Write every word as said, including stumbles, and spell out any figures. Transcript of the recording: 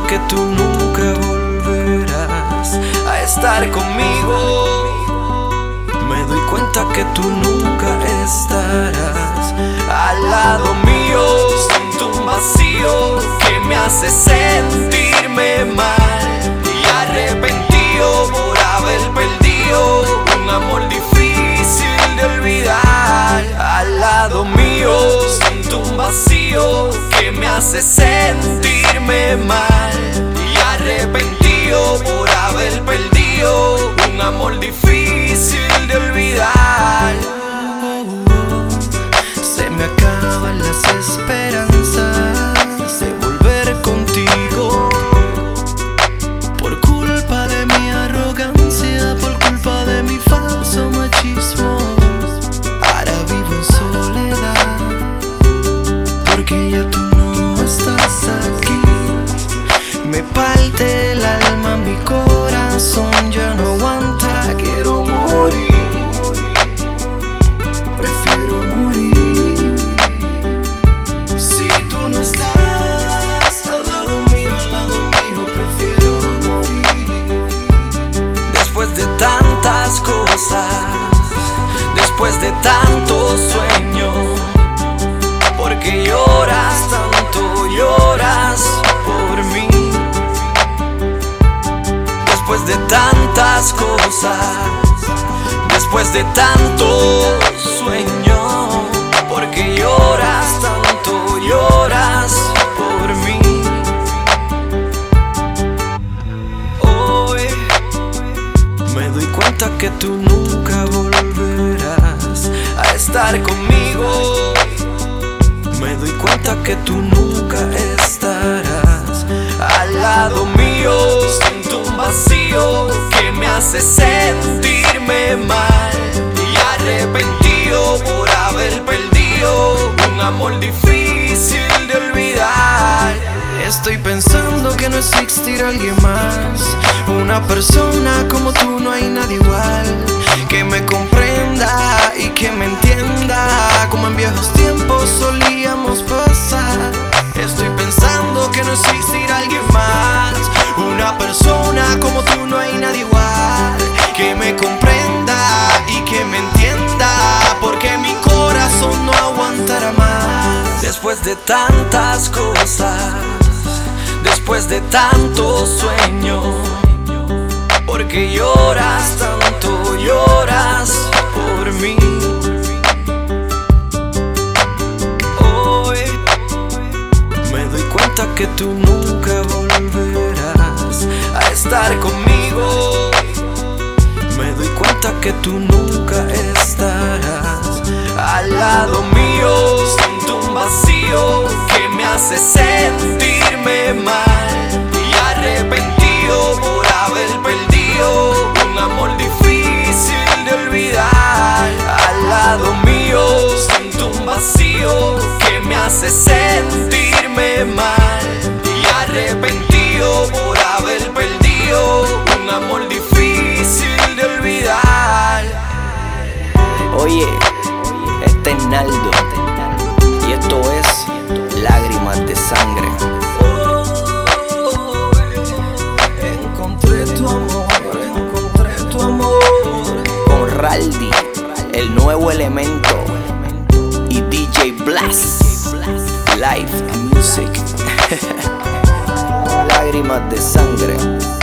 que tú nunca volverás a estar conmigo. Me doy cuenta que tú nunca estarás al lado mío. Siento un vacío que me hace sentirme mal y arrepentido por haber perdido un amor difícil de olvidar. Al lado mío siento un vacío que me hace sentirme mal y arrepentido por haber perdido un amor difícil de olvidar. Se me acaban las esperanzas de volver contigo por culpa de mi arrogancia, por culpa de mi falso machismo. Ahora vivo en soledad porque ya tú no estás aquí. Me parte el alma, mi corazón ya no aguanta. Quiero morir, prefiero morir. Si tú no estás al lado mío, al lado mío, prefiero morir. Después de tantas cosas, después de tantos sueños, porque lloras tanto, lloras por mí. Después de tantas cosas, después de tantos sueños, porque lloras tanto, lloras por mí. Hoy me doy cuenta que tú nunca volverás a estar conmigo. Me doy cuenta que tú nunca estarás al lado mío. Siento un vacío que me hace sentirme mal y arrepentido por haber perdido un amor difícil de olvidar. Estoy pensando que no existirá alguien más, una persona como tú, no hay nadie igual, que me comprenda y que me entienda como en viejos tiempos solíamos pasar. Estoy pensando que no existirá alguien más, una persona como tú, no hay nadie igual, que me comprenda y que me entienda, porque mi corazón no aguantará más. Después de tantas cosas, después de tantos sueños, porque lloras tanto, lloras por mí. Hoy me doy cuenta que tú nunca volverás a estar conmigo. Me doy cuenta que tú nunca estarás al lado mío. Siento un vacío que me hace sentirme mal y arrepentido por haber perdido un amor difícil de olvidar. Al lado mío siento un vacío que me hace sentirme mal y arrepentido por haber perdido un amor difícil de olvidar. Oye, este es Naldo y esto es Lágrimas de Sangre. Encontré tu amor, encontré tu amor. Con Raldi, el nuevo elemento, y D J Blast, Live Music. Lágrimas de Sangre.